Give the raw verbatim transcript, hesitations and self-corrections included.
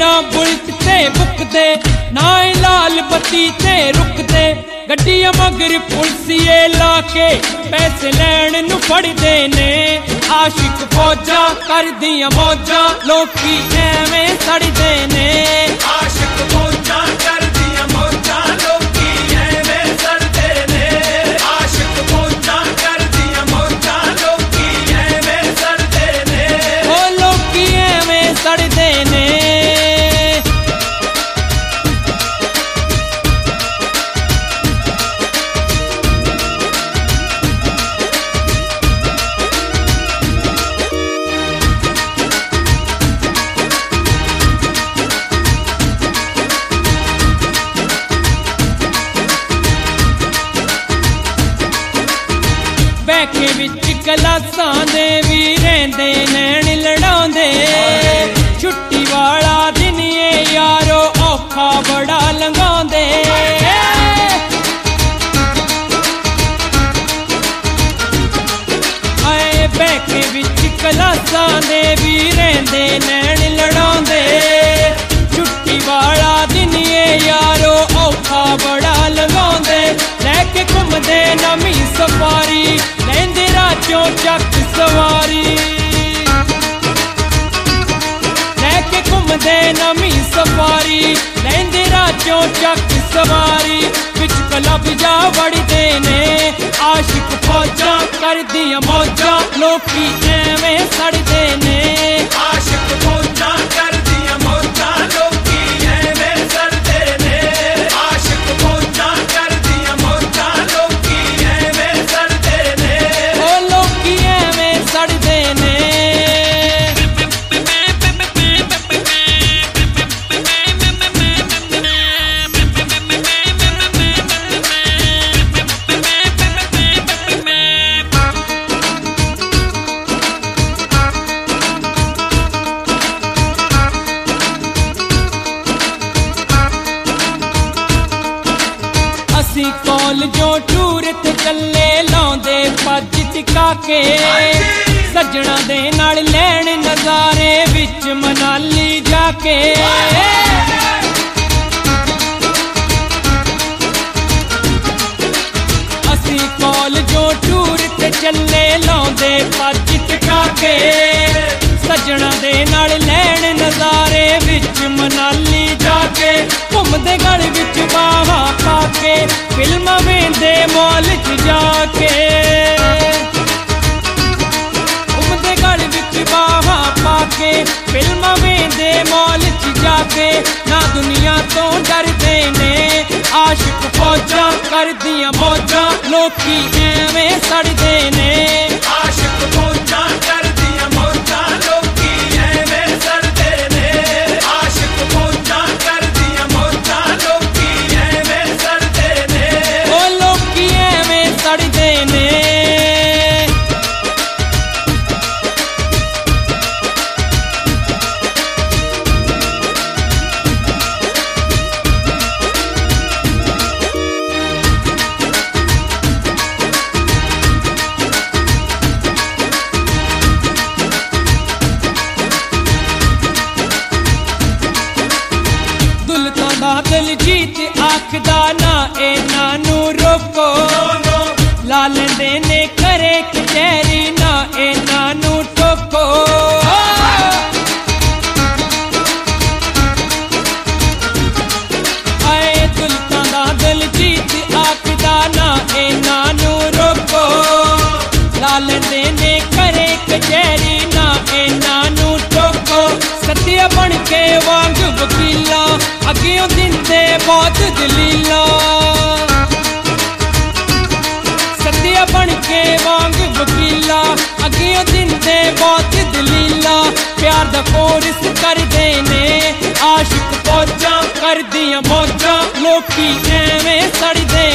ना बुलट ते बुकदे ना लाल बत्ती ते रुकदे गड्डियां मगर पुलसिए लाके पैसे लैण नू फड़दे ने आशिक फौजा करदियां मौजा लोकी एवें सड़दे ने आशिक फौजा करदियां मौजा लोकी एवें सड़दे ने आशिक फौजा करदियां मौजा लोकी एवें सड़दे ने ओ लोकी एवें सड़दे ने बैके विच क्लासां दे भी रहिंदे नैण लड़ाउंदे छुट्टी वाला दिन ये यारो औखा बड़ा लंघाउंदे आए बैके विच क्लासां दे भी रहिंदे नैण लड़ाउंदे छुट्टी वाला दिन ये यारो औखा बड़ा लंघाउंदे लैके घुमदे नवीं सफारी लैंदे राजों चक सवारी लैके घुमदे नवीं सफारी लैंदे राजों चक सवारी बिच क्लब जा वड़दे ने आशिक फौजा करदियां मौजा लोकी एवें सड़दे ने आशिक फौजा करदियां मौजा लोकी एवें सड़दे ने आशिक फौजा करदियां मौजा लोकी एवें सड़दे ने ओ लोकी एवें सड़दे ने असी कॉलेजों टूर ते चले लाउंदे पज टिका के सज्जणा दे नाल लैण नज़ारे विच मनाली जाके असी कॉलेजों टूर ते चले लाउंदे पज टिका के सज्जणा दे नाल लैण नज़ारे विच मनाली जाके घुमदे गल विच बाहां पाके फिल्मां वेंदे मॉल च जाके घुमदे गल विच बाहां पाके फिल्मां वेंदे मॉल च जाके ना दुनिया तो डरदे ने आशिक फौजा करदियां मौजा लोकी एवें सड़दे ने आशिक फौजा करदियां मौजा लोकी एवें सड़दे ने आशिक फौजा करदियां मौजा लोकी एवें सड़दे ने ओ लोकी एवें सड़दे ने दलजीत आखदा ना इन्हां नू रोको ला लैंदे ने घरे कचहरी ना इन्हां नू टोको आए दुल्तां दा दलजीत आखदा ना इन्हां नू रोको ला लैंदे ने घरे कचहरी ना इन्हां नू टोको सत्या बन के वांग वकीला अगियों दिंदे बहुत दलीला सत्या बन के वांग वकीला अगियों दिंदे बहुत दलीला प्यार दा कोर्स करदे ने आशिक फौजा करदियां मौजा लोकी एवें सड़दे